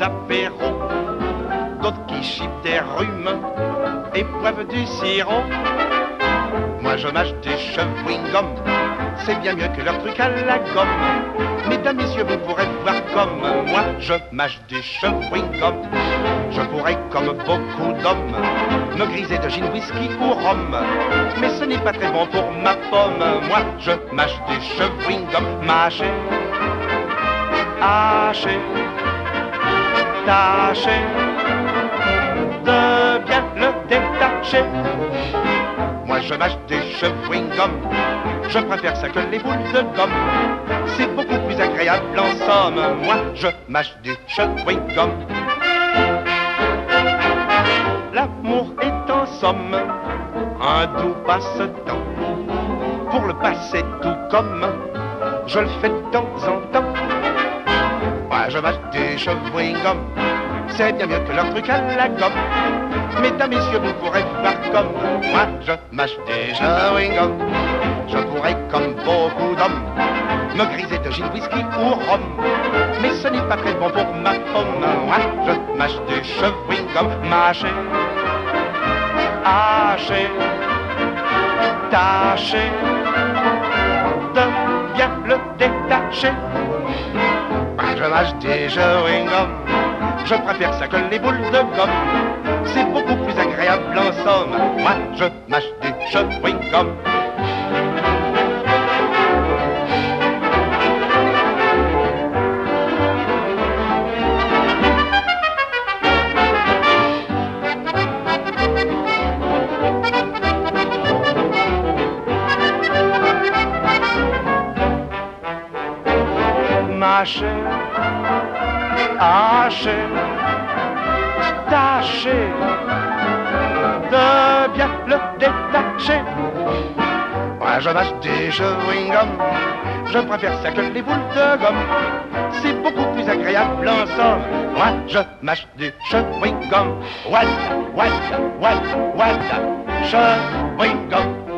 apéros, d'autres qui chipent des rhumes et boivent du sirop. Moi je mâche des chewing-gum, c'est bien mieux que leur truc à la gomme. Mesdames, messieurs, vous pourrez voir comme moi je mâche des chewing-gum. Je pourrais, comme beaucoup d'hommes, me griser de gin, whisky ou rhum. Mais ce n'est pas très bon pour ma pomme. Moi je mâche des chewing-gum. Mâcher, hacher, tâcher de bien le détacher. Moi je mâche des chewing-gum, je préfère ça que les boules de gomme. C'est beaucoup plus agréable en somme. Moi je mâche des chewing-gum. L'amour est en somme un doux passe-temps. Pour le passer tout comme je le fais de temps en temps. Moi je mâche des chewing-gum, c'est bien mieux que leur truc à la gomme. Mesdames, messieurs, vous pourrez voir comme moi je mâche des chewing-gum. Je pourrais, comme beaucoup d'hommes, me griser de gin, whisky ou rhum. Mais ce n'est pas très bon pour ma pomme. Moi je mâche des chewing-gum. Mâcher, hacher, tâcher de bien le détacher. Moi je mâche des chewing-gum, je préfère ça que les boules de gomme. C'est beaucoup plus agréable en somme. Moi je mâche des chewing-gum. Mâcher, hacher, tâcher de bien le détacher. Moi je mâche des chewing-gum, je préfère ça que les boules de gomme. C'est beaucoup plus agréable en somme. Moi je mâche des chewing-gum. What, chewing-gum.